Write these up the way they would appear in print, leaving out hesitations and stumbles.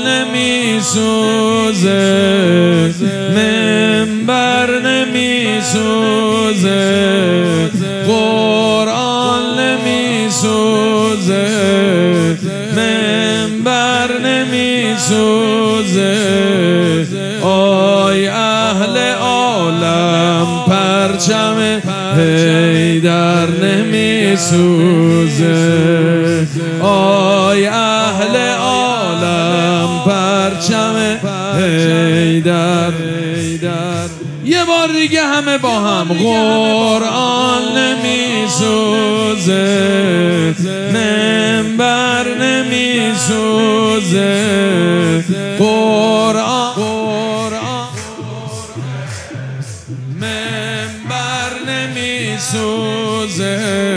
نمی سوزه، منبر نمی سوزه، قرآن نمی سوزه، منبر نمی سوزه. آی اهل عالم پرچم حیدر نمی سوزه، آی اهل عالم پرچم حیدر. یه بار دیگه همه با هم. قرآن نمی سوزه، منبر نمی سوزه، قرآن منبر نمی سوزه.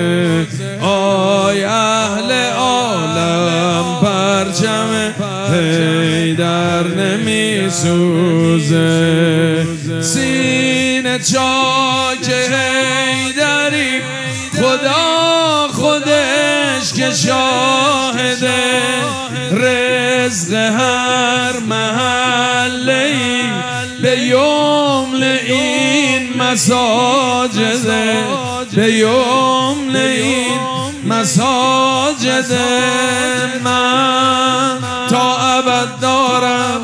آی اهل عالم پرچم حیدر نمی سوزه. سینه چاک حیدری خدا خودش که شاهده، رزق هر محله‌ای به یمن این مساجده، به یمن این مساجده. من تا ابد دارم،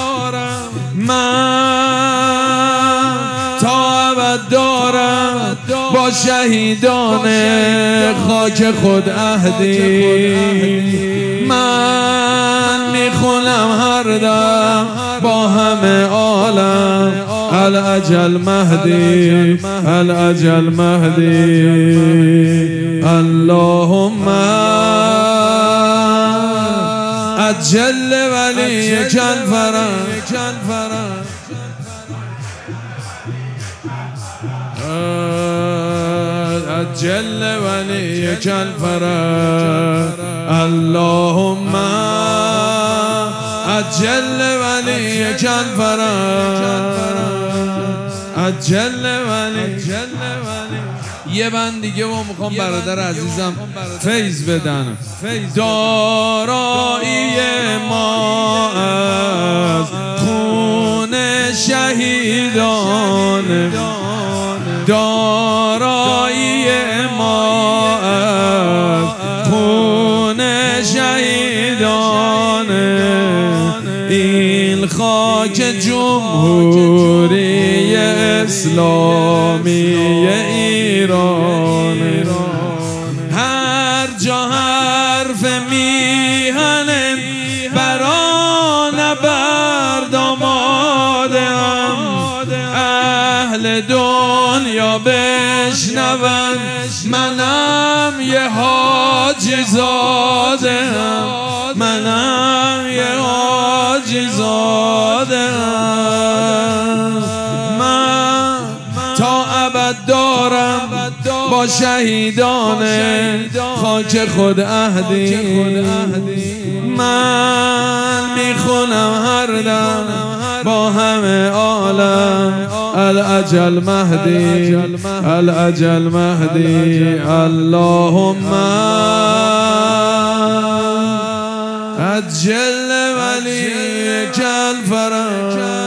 من تا ابد دارم با شهیدان خاک خود عهدی. من میخونم هر دم با همه عالم الاجل مهدی، الاجل مهدی. اللهم اجل ولیک الفرج، اجل ولیک الفرج. اللهم اجل ولیک الفرج، اجل ولیک. یه بند دیگه و میخوام برادر عزیزم فیض بدن. دارایی ما از خون شهیدان، دارایی ما از خون شهیدان، این خاک جمهوری اسلامی ایران. هر جا حرف میهن برا نبرد آمادم، اهل دنیا بشنون منم یه حاجی زادم، منم یه حاجی زادم. من تا ابد دارم با شهیدان خاک خود عهدی. من میخونم هر دم با همه عالم الاجل مهدی، الاجل مهدی. اللهم اجل ولیک الفرج.